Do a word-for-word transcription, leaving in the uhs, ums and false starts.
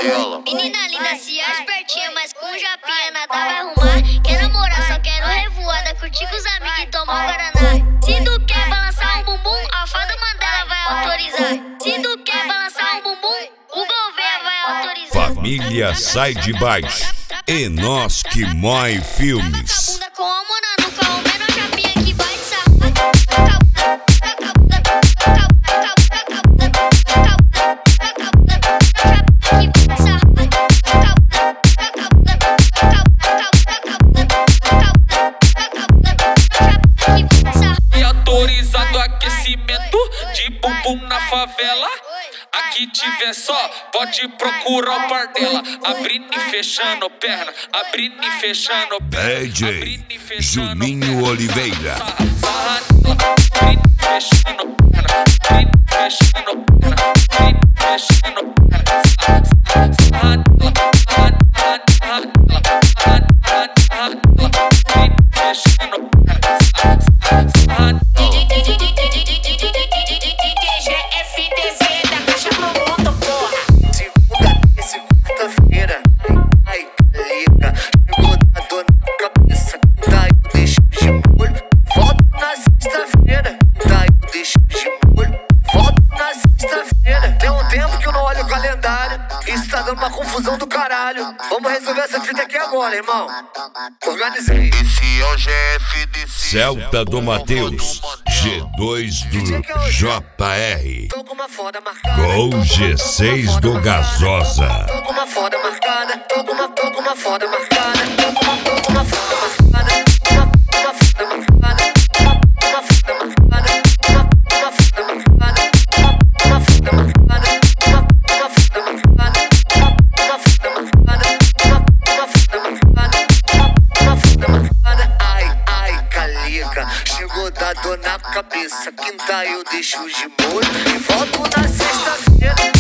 ela. Menina linda, se acha espertinha, mas com japinha nada vai arrumar. Quer namorar, só quero revoada, curtir com os amigos e tomar um guaraná. Se tu quer balançar um bumbum, a fada Mandela vai autorizar. Se tu quer balançar um bumbum, o governo vai autorizar. Família Sai de Baixo e Nós Que Mói Filmes. Com a mona no carro, menor japinha que vai de sarro. E autorizado aquecimento de bumbum na favela. Aqui tiver só, pode procurar o par dela. Abrindo e fechando perna, abrindo e fechando perna. D J Juninho Oliveira. Abrindo e fechando perna, abrindo e fechando perna, abrindo e fechando perna. Tem um tempo que eu não olho o calendário. Isso tá dando uma confusão do caralho. Vamos resolver essa fita aqui agora, irmão. Organizei. Esse é o G F D C. Celta do Mateus, G dois do J R. Tô com uma foda marcada. Gol G seis do Gasosa. Tô com uma foda marcada. Tô com uma, tô com uma foda marcada. Tô com uma, tô com uma foda marcada. Uma, uma foda marcada. Uma, uma foda marcada. Uma, uma foda marcada. Uma, uma foda marcada. Uma, uma foda marcada. Uma, uma foda marcada. Uma, uma foda marcada. Uma, uma foda marcada. Ai, ai, calica. Chegou da dor na cabeça. Quinta eu deixo de molho e volto na sexta-feira.